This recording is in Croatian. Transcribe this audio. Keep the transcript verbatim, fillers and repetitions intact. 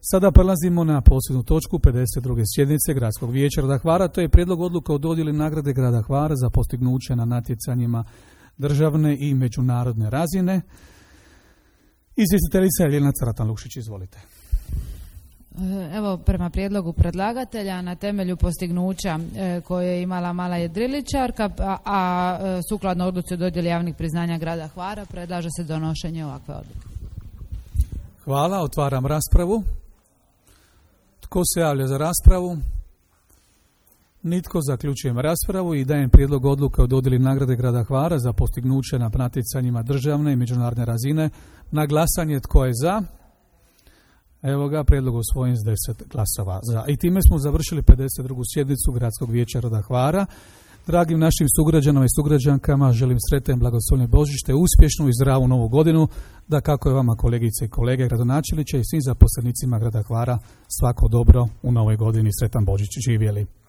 Sada prelazimo na posljednju točku pedeset druge sjednice Gradskog vijeća grada Hvara. To je prijedlog odluka o dodjeli nagrade grada Hvara za postignuće na natjecanjima državne i međunarodne razine. Izvjestiteljica Ljiljana Caratan-Lukšić, izvolite. Evo, prema prijedlogu predlagatelja, na temelju postignuća e, koje je imala mala jedriličarka, a, a e, sukladno odluci o dodjeli javnih priznanja grada Hvara, predlaže se donošenje ovakve odluke. Hvala, otvaram raspravu. Tko se javlja za raspravu? Nitko. Zaključujem raspravu i dajem prijedlog odluke o dodjeli nagrade grada Hvara za postignuće na natjecanjima državne i međunarodne razine. Na glasanje tko je za? Evo ga, prijedlog usvojen s deset glasova za. I time smo završili pedeset drugu sjednicu Gradskog vijeća grada Hvara. Dragim našim sugrađanama i sugrađankama želim sretan blagoslovljen Božić te uspješnu i zdravu novu godinu, da kako je vama kolegice i kolege gradonačelniče i svim zaposlenicima grada Hvara svako dobro u novoj godini. Sretan Božić, živjeli.